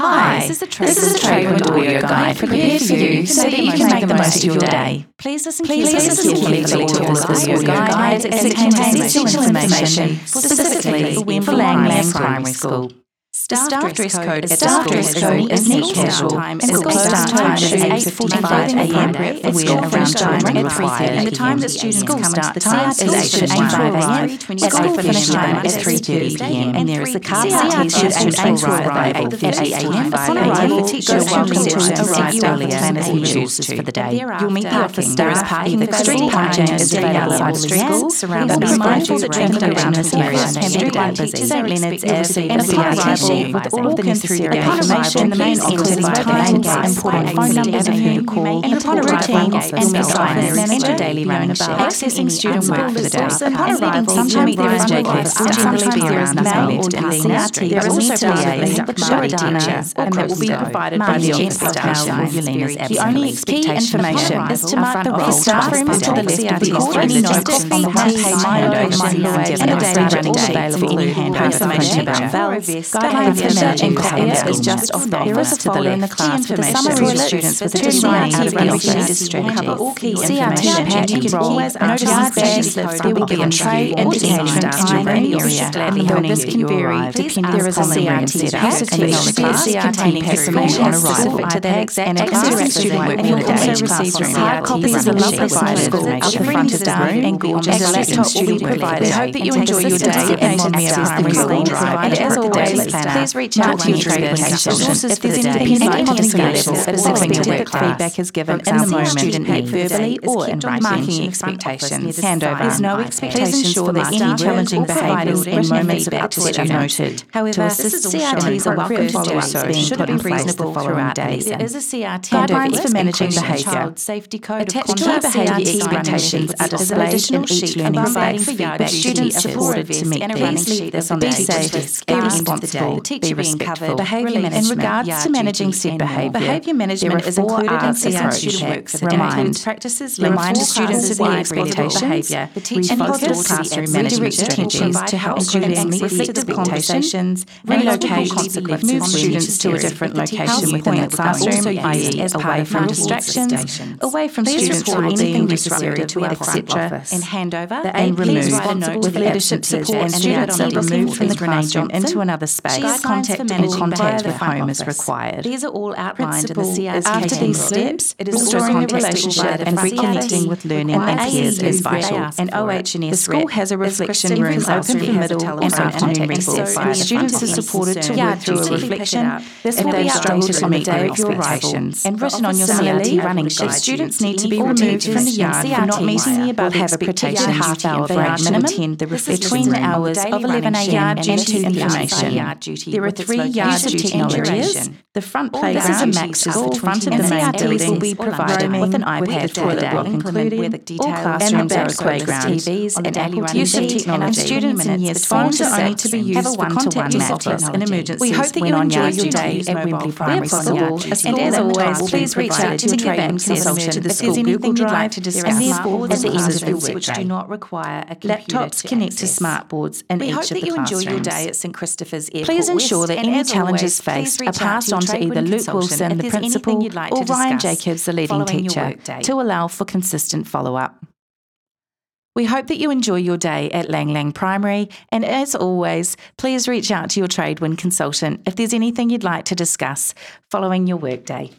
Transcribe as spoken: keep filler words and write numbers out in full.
Hi, this is a Tradewind audio guide prepared for you so that you can make the most of your day. Please listen Please listen carefully to this audio guide as it contains essential information specifically for Lang Lang Primary School. Staff dress code The staff dress code is neat casual, and school start time is eight forty-five a m with school finish time at three thirty. And the time that students School come start to the time is eight forty-five a m and school finish time is three thirty p m. And there is a car park should aim to arrive at eight a m. Upon arrival, you're welcome to arrive earlier as you choose for the day. You'll meet the office staff. Parking the street parking is available on school surrounding. Be mindful that traffic around this area can be quite busy. Saint Leonard's Air and upon arrival with all of the necessary information, the main including times, important phone numbers of who to call, and upon arrival, and meet office manager daily roundabout, accessing student work for the day. Upon arrival, sometimes there is J K S, and sometimes there is mail or Lena. There is also P As, study teachers, and that will be provided by the office staff or Yelena's absent. The only key information is to mark the roll staff rooms to the left of the court, any notes on the one page handover, and a daily running date available in hand information about bells, guidelines for managing behaviour is just off the office to the left. In the class with a summary of students with a design out of the office strategy. All key information pattern role, notices badges, there will be a tray indicating time and area, and though this can vary depending there is a C R T setup, and each class containing information specific to that exact accessing student work for the day. Each class room hard copies of love provided up the front of the room, and gorgeous laptop will be provided. We hope that you enjoy your day at Montmere Primary School, and as always, please reach out to your Tradewind consultant if there's any level specific to what feedback is given in the moment, student need verbally or in writing. Marking expectations. Handover. There's no expectations. Please ensure that any challenging behaviours and moments of upset are noted. However, C R Ts are welcome follow-ups being put in place the following days. There is a C R T guidelines for managing behaviour. Safety code attached to behaviour expectations are displayed in each learning space. Feedback students supported to meet these. This on the be safe, be responsible, be respectful. Behaviour management. In regards to managing said behaviour, behaviour management is included in C R T work. Remind practices. Remind students of the expectation behaviour. Refocus classroom management strategies to help students meet effective conversations, relocate consequences, move students to a different location within the classroom, that is away from distractions, away from students who are deemed disruptive, et cetera, and handover, and remove with leadership support, and students are removed from the classroom into another space. Contact and contact with home is required. These are all outlined in the C R T. After these steps, it is restoring a relationship and reconnecting with learning and peers is vital. And O H and S, the school has a reflection room open for middle and afternoon recess, where students are supported to work through a reflection if they've struggled to meet their expectations. And written on your C R T running sheet, students need to be removed from the yard for not meeting the above have a protected half hour break minimum between the hours of eleven a m and two information. There are three yard duty areas. The front playground is a max of the front of the main building will be provided with an iPad toilet block included. All classrooms are equipped with T Vs and Apple use of technology. And students in years four to only to be used for one-to-one matters and emergencies. We hope that you enjoy your day at Wembley Primary School. And as always, please reach out to your Tradewind consultant if there's anything you'd like to discuss. And therefore, at the end of your workday, which do not require a computer laptops connect to smart boards in each of the classrooms. We hope that you enjoy your day at St Christopher's Airport. Please ensure that any challenges faced are passed on to either Luke Wilson, the principal, or Ryan Jacobs, the leading teacher, to allow for consistent follow-up. We hope that you enjoy your day at Lang Lang Primary, and as always, please reach out to your Tradewind consultant if there's anything you'd like to discuss following your workday.